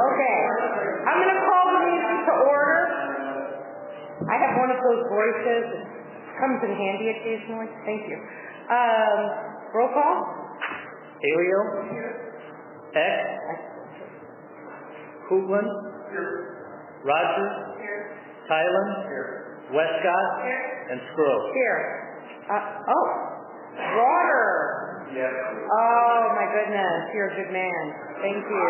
Okay. I'm going to call the meeting to order. I have one of those voices. It comes in handy occasionally. Thank you. Roll call. Halio. Heck. Hoogland. Rogers. Tylen. Westcott. And Scrooge. Here. Water. Yes. Oh, my goodness. You're a good man. Thank you.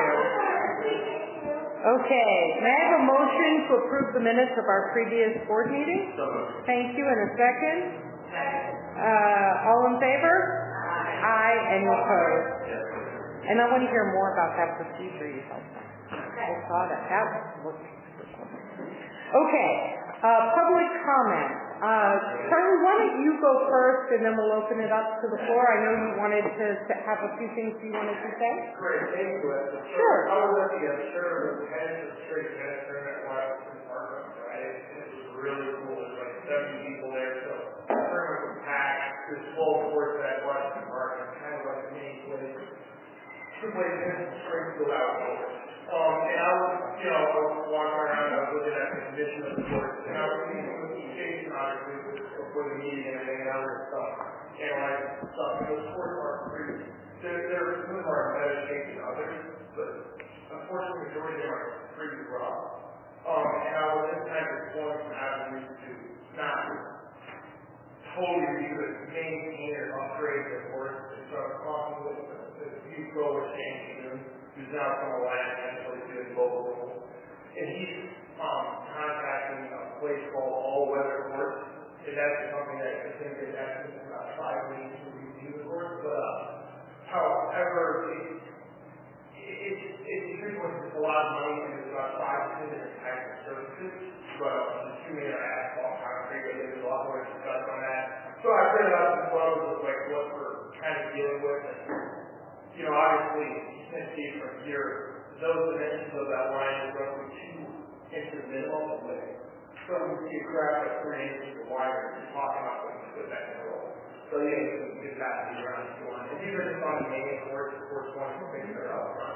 Okay. May I have a motion to approve the minutes of our previous board meeting? Thank you. And a second? All in favor? Aye. Any opposed? And I want to hear more about that procedure you helped me. I saw that. That was okay. Public comment. Charlie, why don't you go first, and then we'll open it up to the floor. I know you wanted to have a few things you wanted to say. Great, thank you. Sure. I was at the straight tennis tournament at Washington Park on Friday, and it was really cool. There's like 70 people there, so the tournament was packed. There's full courts at Washington Park, and kind of like a mini place to play tennis in Springfield outdoors. And I was walking around, I was looking at the condition of the courts, and I was seeing Jason, obviously, before the meeting and everything, and other stuff, analyzing stuff. And those courts aren't pretty. Some of them are in better shape than others, but unfortunately, the majority of them are pretty rough. And I was just kind of exploring some avenues to not totally maintain or upgrade the course. And so I was talking with the youth pro exchange who's now from Atlanta and actually doing global rules. And he's contacting a place called All Weather Course. And that's something that I think is asking about 5 weeks to review the course. But however, it's frequent, it's a lot of money, and there's about 5 to 10 different types of services. But the 2 meter asphalt concrete, there's a lot more to discuss on that. So I printed out some photos of like what we're kind of dealing with. And, obviously, you can see from here, those dimensions of that line is roughly 2 inches minimum of width. So we see a graph at 3 inches of wire, and you're talking about when you put that in the roll. So yeah, you can get that to be around if you want. And these are just on the main course, of course, one of the things that are up front.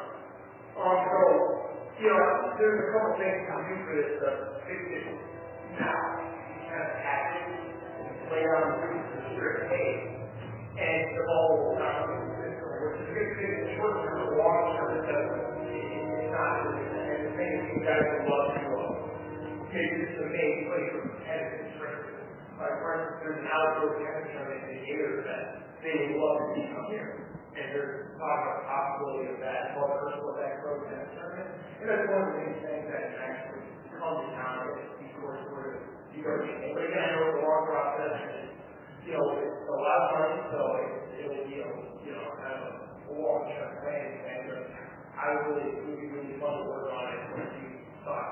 There's a couple things to do for this to fix it now. You kind of patch it, and lay it on the strip tape, and the ball will not move. Which is a good thing in the short term, but long term, it's not really. And the thing is, you guys would love to make this a main place for competitive training. Like, for instance, there's an outdoor tennis tournament in the Gator event. They would love to see come here. And there's talk about the possibility of that, called the First World Pro Tennis Tournament. And that's one of the main things that actually come to town is, of course, where you go to get. But again, I know it's a long process, and it's a lot of money, so it'll be kind of a long-term plan, and it would be really fun to work on it when you thought.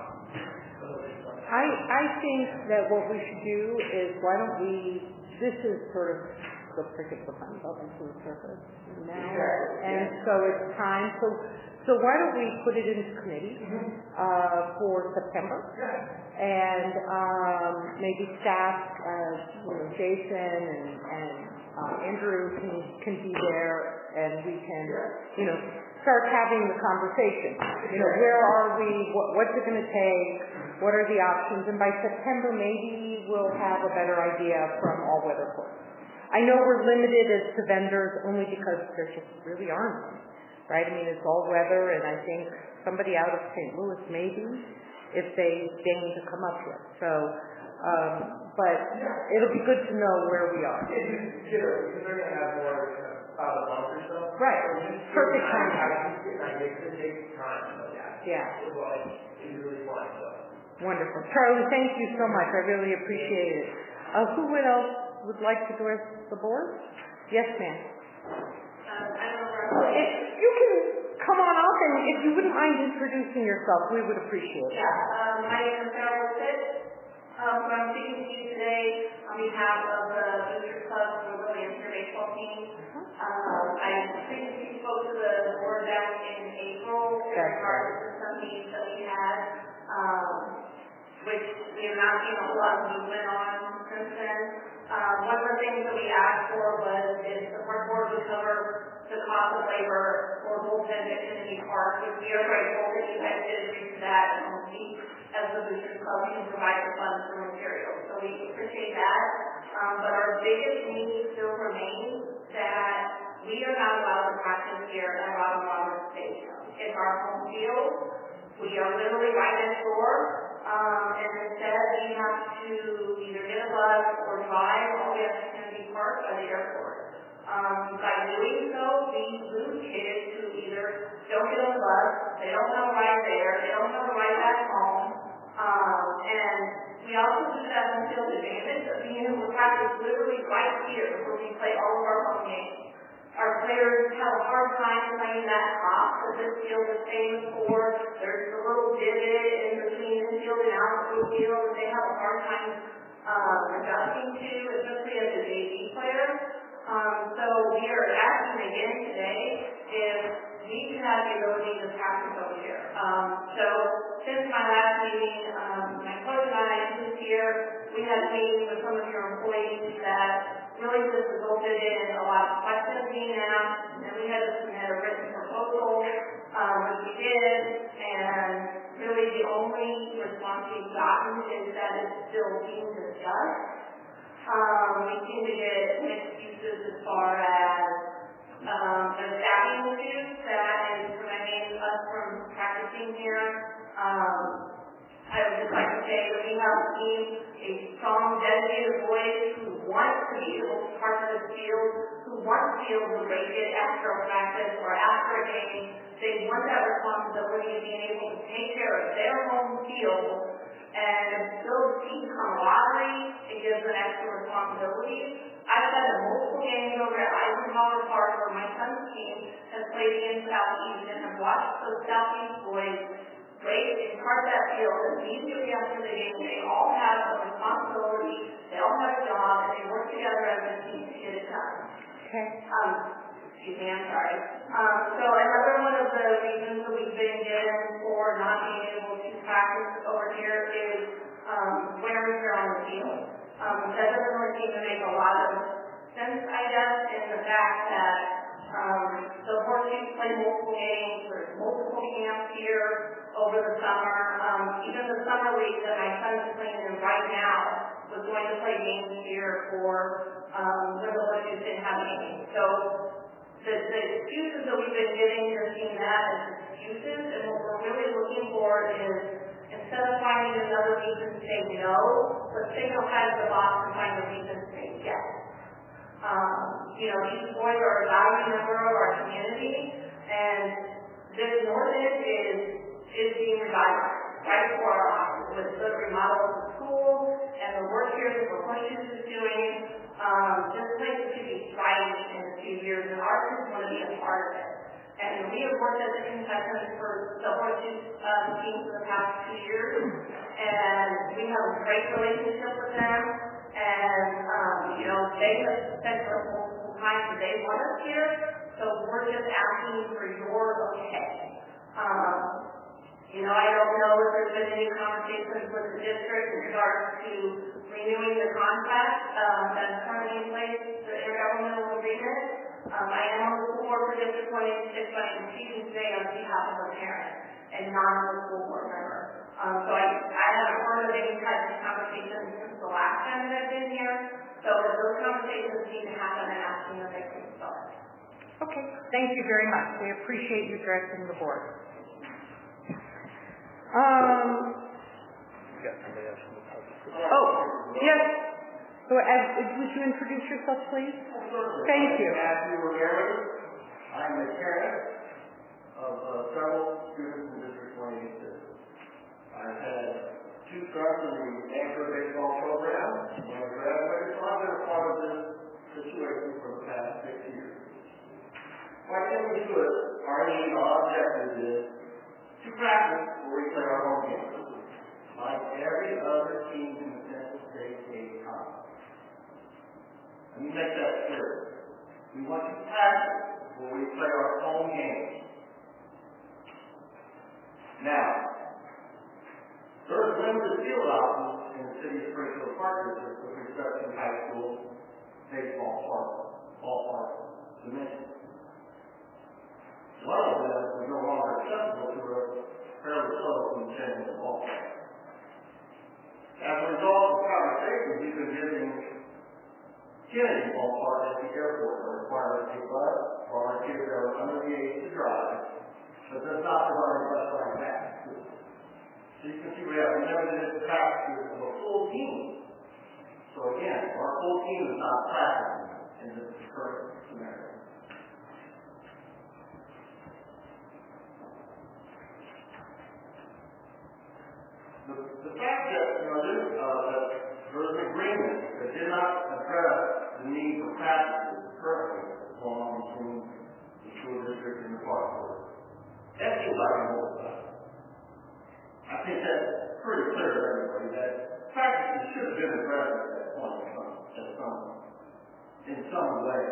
I think that what we should do is, why don't we, this is sort of the cricket behind up into the surface now, and so it's time, so why don't we put it into committee for September, and maybe staff, Jason and Andrew can be there, and we can, start having the conversation. Where are we? What's it going to take? What are the options? And by September, maybe we'll have a better idea from All Weather Course. I know we're limited as to vendors only because there just really aren't one, right? I mean, it's all weather, and I think somebody out of St. Louis maybe, if they deign to come up here. So, but it'll be good to know where we are. Because they're going to have more about a month or so. Right. Perfect time. It could take time. Yeah. It's really fun. Wonderful. Charlie, thank you so much. I really appreciate it. Who else would like to address the board? Yes, ma'am. If you can come on up, and if you wouldn't mind introducing yourself, we would appreciate it. Yeah. My name is Carol Fitz. I'm speaking to you today on behalf of the Booster Club for the Williamsburg baseball team. I previously spoke to the board back in April in regards to some meetings that we had, which we have not seen a whole lot of movement on since then. One of the things that we asked for was if the park board would cover the cost of labor for bullpen at Kennedy Park, which we are grateful that you guys did agree to that, and we'll see as the Boosters Club can provide the funds for materials. So we appreciate that. But our biggest need still remains that we are not allowed to practice here at Robin Roberts Stadium. It's our home field. We are literally right next door. And instead we have to either get a bus or drive all the way up to Kennedy Park by the airport. By doing so, we lose kids who either don't get on the bus, they don't have a ride there, they don't have a ride back home, and we also lose that home field advantage of being able to practice literally right here where we play all of our home games. Our players have a hard time playing that top that this field is famous for. There's a little divot in between infield and outfield field that they have a hard time adjusting to, especially as a JV player. So we are asking again today if we can have the ability to practice over here. So since my last meeting, my coach and I, who's here, we had a meeting with some of your employees that really just resulted in a lot of questions being asked, and we had to submit a written proposal, which we did, and really the only response we've gotten is that it's still being discussed. We seem to get excuses as far as the staffing issues that is preventing us from practicing here. I would just like to say that we have a team, a strong, dedicated boys who want to be able to park in the field, who want to be able to break it after a practice or after a game. They want that responsibility of being able to take care of their home field and build team camaraderie. It gives them extra responsibility. I've been at multiple games over at Eisenhower Park where my son's team has played in Southeast and have watched those Southeast boys break and park that field, and immediately after the game, they all have a responsibility, they all have a job, and they work together as a team to get it done. Okay. Excuse me, I'm sorry. So another one of the reasons that we've been given for not being able to practice over here is wear and tear on the field. That doesn't really seem to make a lot of sense, I guess, in the fact that the Horseshoes play multiple games, there's multiple camps here over the summer. Even the summer league that my son is playing in right now was going to play games here for when the Horseshoes didn't have games. So the excuses that we've been getting, you're seeing that as excuses, and what we're really looking for is, instead of finding another reason to say no, let's think outside of the box and find a reason to say yes. These boys are a valued member of our community, and this ordinance is being revitalized right before our eyes with the remodel of the school and the work here that the Horseshoes is doing. This place should be thriving in a few years, and our kids want to be a part of it. And we have worked at the concessions for the Horseshoes team for the past 2 years, and we have a great relationship with them. And, they have said for multiple times that they want us here, so we're just asking for your okay. I don't know if there's been any conversations with the district in regards to renewing the contract that is currently in place, the intergovernmental agreement. I am on the school board for District 26, but I'm speaking today on behalf of a parent and not a school board member. So I haven't heard of any type of conversations since the last time that I've been here. So if those conversations need to happen, I'm asking that they can start. Okay, thank you very much. We appreciate you directing the board. Yes. So, would you introduce yourself, please? Thank you. Matthew Rivera. I'm the parent of several students in District 26. I've had 2 sons in the amateur baseball program when I graduated, so I've been a part of this situation for the past 6 years. Why can't we do it? Our aim, our objective is to practice where we play our home games, like every other team in the Central State A-Con. Let me make that clear. We want to practice where we play our home games. Now, there's limited field options in the city of Springfield Park District with respect to high school baseball ballpark dimensions. One of them is no longer accessible to a fairly close and genuine ballpark. As a result of conversations, we've been visiting Kennedy Ballpark at the airport that requires a bus for our kids that are under the age to drive, but does not provide a bus ride back. So you can see we have limited practices of a full team. So again, our full team is not practicing in this current scenario. The fact that, that there was an agreement that did not address the need for practices currently along between the school district and the park board. That's just like a whole stuff. I think that's pretty clear to everybody that practices should have been addressed at that point in some way.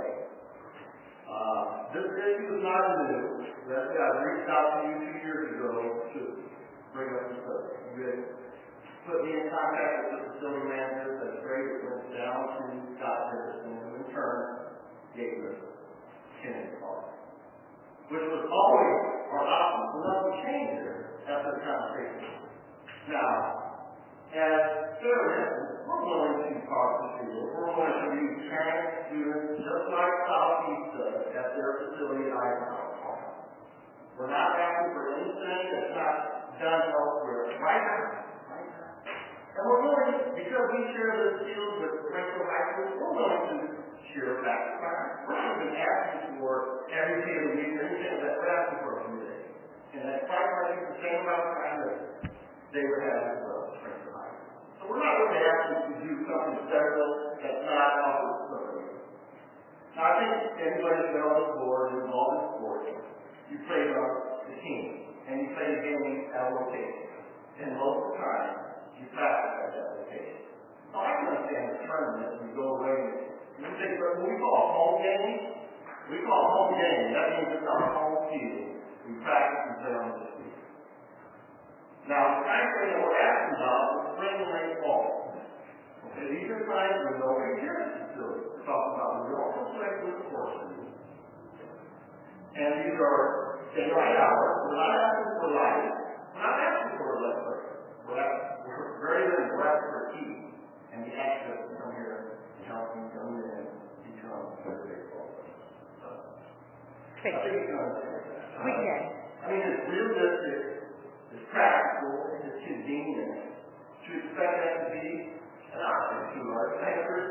This issue is not new. I reached out to you 2 years ago to bring up the subject. You had put me in contact with the facility manager. That's great. It went down to Scott Henderson, who in turn gave us Kennedy Park, which was always our option. So nothing changed there after the conversation. Now, as Sarah mentioned, we're willing to talk to people. We're willing to use parents, students, just like Southeast does at their facility in Eisenhower Park. We're not asking for anything that's not done elsewhere right now. And we're willing, because we share this field with Springfield High School, we're willing to share back to parents. We're not even asking for every day of the week or anything that we're asking for a few days. And that's quite frankly the same amount of time that they would have as well as Springfield High School. So we're not really asking to do something special that's not offered to somebody. Now I think anybody that's been on the board and involved in sports, you play on the team, and you play the game at a location. And most of the time, you practice at that location. Now I can understand the tournament when you go away. When we call home games, that means it's our home field. We practice and play on the field. Now, the time frame that we're asking about is spring and late fall. Okay, these are times when nobody here at the facility. We're talking about the real respect with the courses. And these are daylight hours. We're not asking for light. We're not asking for electric. We're very blessed for heat and the access to come here and help you come in and become a better baseball player. So, I think you can understand that. We can. I mean, it's realistic, it's practical, and it's convenient to expect that to be an option to our players.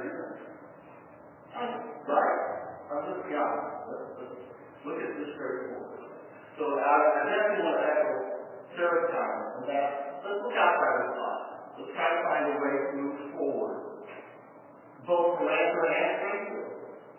Right? Let's be honest. Let's look at this straightforward. So I definitely want to echo Sarah's comments on that. Let's look outside of the box. Let's try to find a way to move forward, both for Lancaster and Springfield.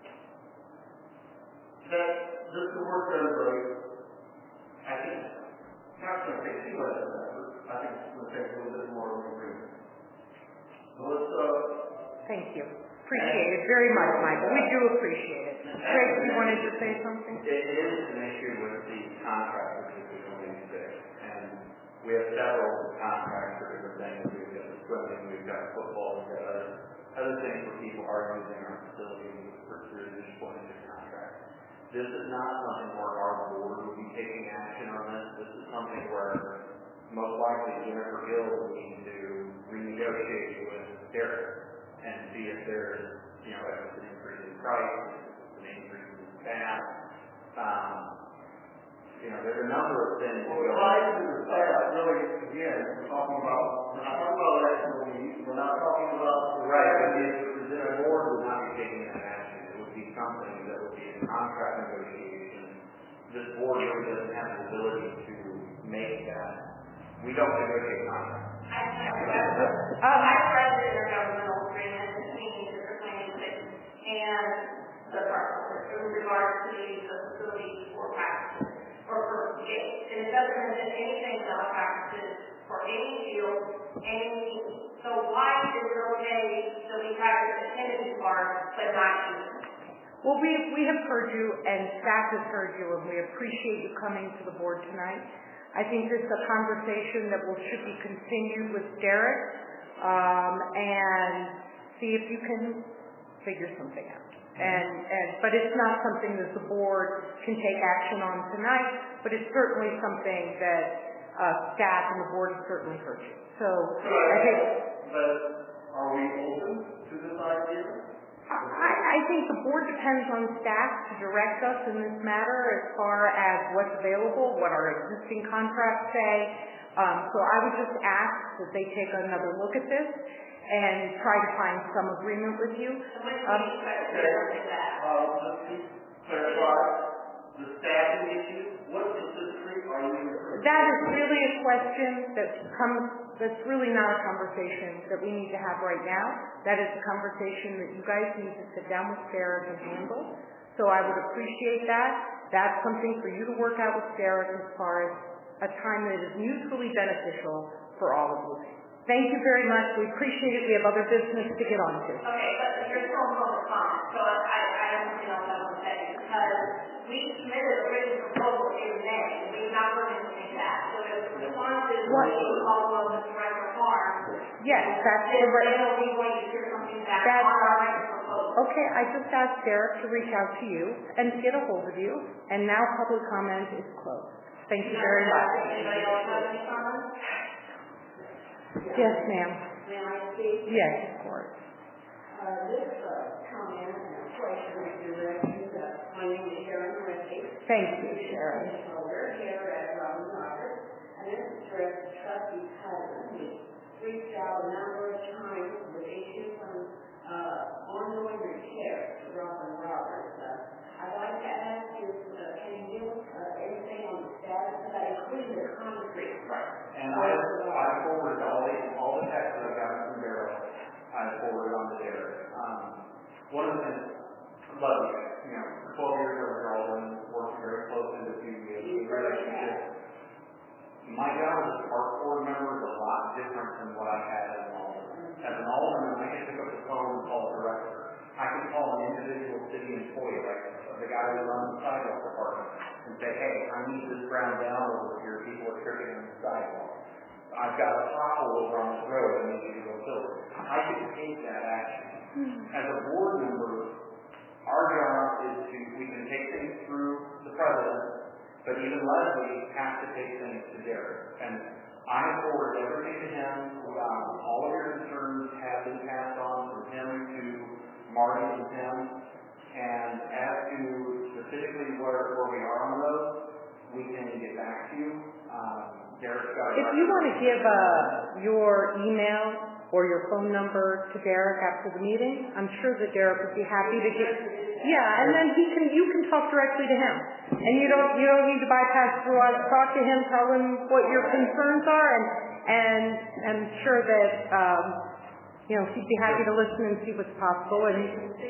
That this will work for everybody. I think it's not going to take too much of an effort. I think it's going to take a little bit more of an agreement. So let's Thank you. Appreciate it very much, Michael. We do appreciate it. Greg, you wanted to say something? It is an issue with the contractors that we don't need to. And we have several contracts for different things. We've got swimming, we've got football, we've got other things where people are using our facility for just wanting to contract. This is not something where our board will be taking action on this. This is something where most likely Jennifer Gill will need to renegotiate with Derek and see if there's, if it's an increase in price, if it's an increase in staff. There's a number of things. Well, the price and the staff, really, again, we're not talking about electional needs. We're not talking about right. If the board would not be taking that action, it would be something that would be a contract negotiation. This board really doesn't have the ability to make that. We don't negotiate contracts. I read the intergovernmental agreement between District 26 and the park in regards to the use of facilities for practices or for games. And it doesn't mention anything about practices for any field, any team. So why is it okay that we practice at Kennedy Park but not use it? Well, we have heard you and staff has heard you, and we appreciate you coming to the board tonight. I think this is a conversation that should be continued with Derek and see if you can figure something out. But it's not something that the board can take action on tonight, but it's certainly something that staff and the board has certainly heard you. So I think. But are we open to this idea? I think the board depends on staff to direct us in this matter as far as what's available, what our existing contracts say. So I would just ask that they take another look at this and try to find some agreement with you. Just to clarify, the staffing issue, what specifically are you referring to? That is really a question that's really not a conversation that we need to have right now. That is a conversation that you guys need to sit down with Derek and handle. So I would appreciate that. That's something for you to work out with Derek as far as a time that is mutually beneficial for all of you. Thank you very much. We appreciate it. We have other business to get on to. Okay, but you're still in public comment, so I have something else I want to say, because we submitted a written proposal in May, and we've not heard anything back. So if the response is we call on the director of farm, yes, that's the right. Then we going to hear something back on our written proposal. Okay, I just asked Derek to reach out to you and to get a hold of you, and now public comment is closed. Thank you very much. Anybody else have any comments? Yes, ma'am. May I speak? Yes, of course. This comment and question is directed to my name is Sharon Rickey. Thank you, Sharon. We're here at Robin Roberts, and this is directed to Trustee Tyler. We reached out a number of times with issues on ongoing repairs to Robin Roberts. I'd like to ask you, can you give us anything on the status of that, including the concrete? Right. And I forwarded all the texts that I got from Daryl. I forwarded on to Derek. One of the things, love you know, for 12 years ago, we're all been working very closely with you. We have a relationship. My job as a park board member is a lot different than what I had as an alderman. As an alderman, I can pick up the phone and call a director. I can call an individual city employee, like the guy who runs the sidewalk department, and say, hey, I need this ground down over here. People are tripping on the sidewalk. I've got a pothole over on this road. I need you to go fill it. I can take that action. As a board member, our job is we can take things through the president, but even Leslie has to take things to Derek. And I forward everything to him. All of your concerns have been passed on from him to Marty and Tim. And as to specifically where we are on those, we can get back to you. Derek's got if you want to give your email or your phone number to Derek after the meeting, I'm sure that Derek would be happy to get. Yeah, and then you can talk directly to him, and you don't need to bypass through us. Talk to him, tell him what your concerns are, and I'm sure that he'd be happy to listen and see what's possible. And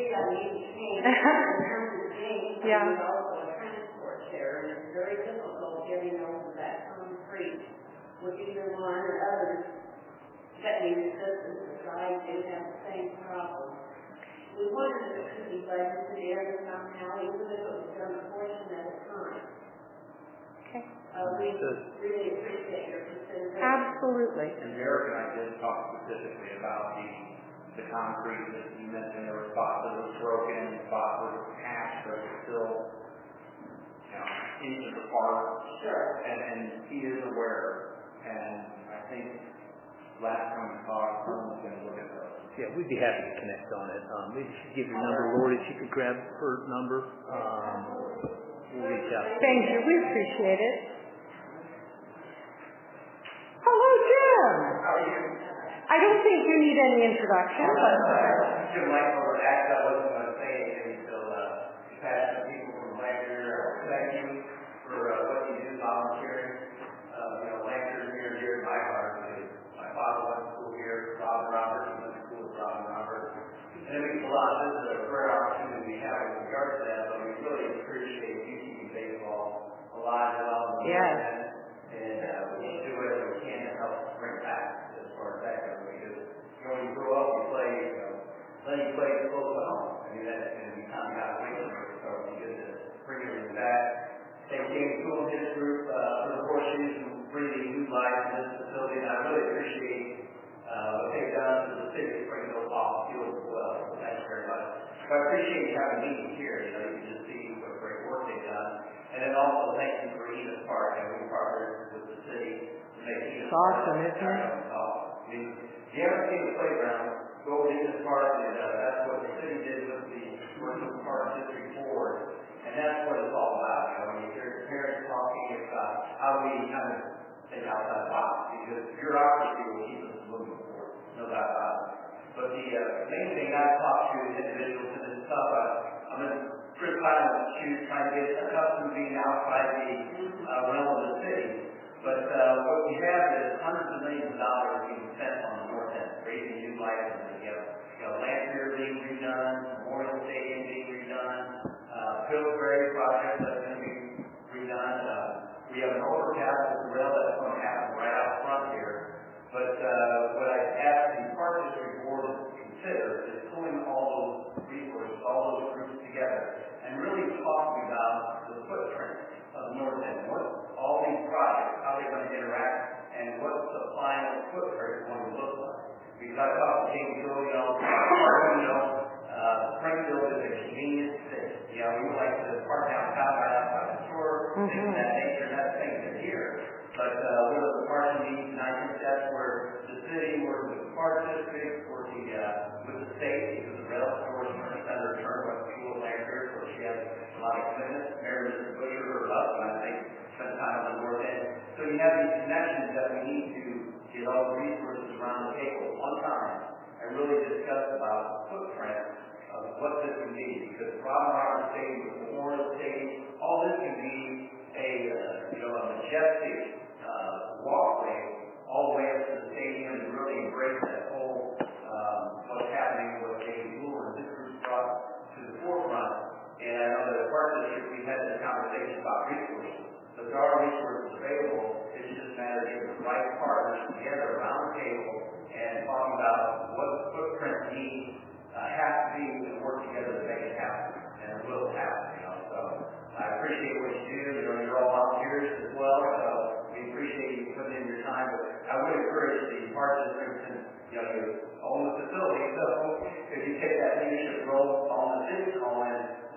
yeah. Also a transport there, and it's very difficult getting over that concrete with either one or others that need assistance as I do have the same problem. We wondered if it could be budgeted in somehow, even if it was done a portion at a time. Okay. We really appreciate your consideration. Absolutely. And Derek and I did talk specifically about the concrete that you mentioned. There were spots that was broken, spots that were patched, but were still inches apart. Sure. And he is aware. And I think last time we talked, someone was going to look at those. Yeah, we'd be happy to connect on it. Maybe you should give your number, Lori, if you could grab her number. We'll reach out. Thank you. We appreciate it. Hello, Jim. How are you? I don't think you need any introduction. Jim Langford, I wasn't going to say anything until you passed some people from Lancaster. Thank you for what you do volunteering. Lancaster is near and dear to my heart because my father went to school here, Robin Roberts, and went to school with Robin Roberts. And it makes a lot of sense that a prayer opportunity we have with regard to that, but we really appreciate you keeping baseball alive and well. Yes. And we'll do whatever we can to help bring back as far as that goes. Because when you grow up, you play, then you play close to home. I mean, that's going to be kind of got away from it. So it'll be good to bring everything back. Thank James Cool and his group for the horseshoes and breathing new life in this facility. And I really appreciate what they've done And then also thank you for Enos Park, and we partnered with the city to make Enos Park. Awesome, isn't it? I mean, if you haven't seen the playground, go to Enos Park, and that's what the city did with the Wortham Park District Board, and that's what it's all about. You know, when you hear parents talking about how we kind of think outside the box, because bureaucracy will keep us moving forward, no doubt about it. But the main thing I've talked to individuals in this stuff, I'm in Chris Kyle's shoes trying to get accustomed to being outside the realm of the city. But what we have is hundreds of millions of dollars being spent on the north end, raising new licenses. You have Lancaster being redone, Memorial Stadium being redone, Pillsbury project that's going to be redone. We have an overpass with the rail that's going to happen right out front here. But what I asked the Park District Board to consider is pulling all those resources, all those groups together, and really talking about the footprint of the north end. What all these projects, how they're going to interact, and what the final footprint is going to look like. Because I talked to Kingsville, Springfield is a convenient city. We would like to park downtown right outside the store, things of that nature, and that's things that are here. But one of the parking needs, and I think that's where the city, working with the Park District, working with the state, because the rail stores are Senator Turner, Fuel Lancaster, so she has a lot of commitment. Mary Mrs. Butcher, her husband, I think, spent time on the north end. So you have these connections that we need to get all the resources around the table at one time and really discuss about the footprint of what this can be. Because Robin Roberts Stadium, Memorial Stadium, all this can be a majestic walkway all the way up to the stadium and really embrace that whole what's happening with James Moore and this group brought to the forefront. And I know that at Park District we've had this conversation about resources. But there are resources available. It's just a matter of getting the right partners together around the table and talking about what the footprint needs has to be to work together to make it happen. And it will happen, So I appreciate what you do. You're all volunteers as well. So we appreciate you putting in your time. But I would encourage the Park District and you own the facility. So if you take that leadership role on the city, on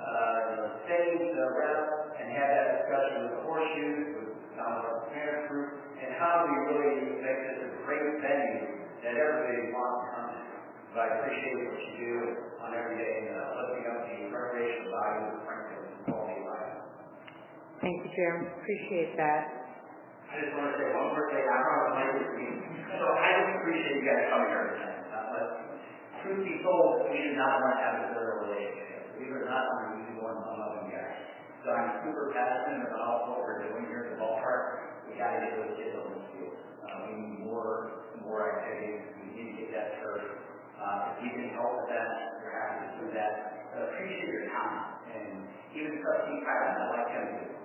stage, rep, and have that discussion with the horseshoes, with our parent group, and how do we really make this a great venue that everybody wants to come to. But I appreciate what you do on every day and lifting up the recreational value of Springfield and quality of life. Thank you, Jeremy. Appreciate that. I just want to say one more thing. I promise to make this meeting. So I just appreciate you guys coming here tonight. But truth be told, we do not want to have a thorough relationship. We are not usually going to love you guys. So I'm super passionate about what we're doing here at the ballpark. We got to get those kids on the field. We need more activities. We need to get that turf. If you can help with that, we're happy to do that. But appreciate your time. And even Trustee Kylan, I like him too.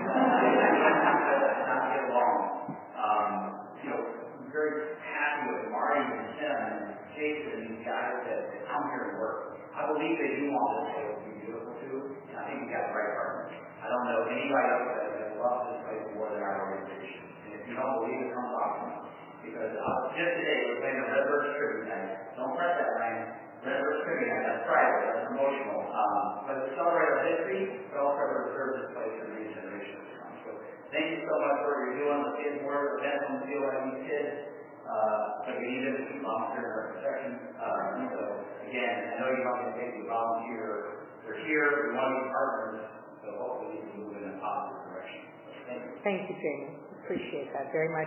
Not get along. I'm very happy with Marty and Tim and Jason and these guys that come here and work. I believe they do want this place to be beautiful too, and I think we got the right partners. I don't know anybody else that loves this place more than our organization. And if you don't believe it, come talk to me. Because just today we're playing the Redbird Tribute Night. Don't press that line. Redbird Tribute Night. That's Friday. That's emotional. But to celebrate our history, but also to reserve this place for the generation to come. So thank you so much for what you're doing. Let's get more events on the field like these kids. But we need them to keep volunteering our protection. So again, I know you don't get to volunteer. They're here. We want to be partners. So hopefully we can move in a positive direction. So thank you. Thank you, Jamie. Appreciate that very much.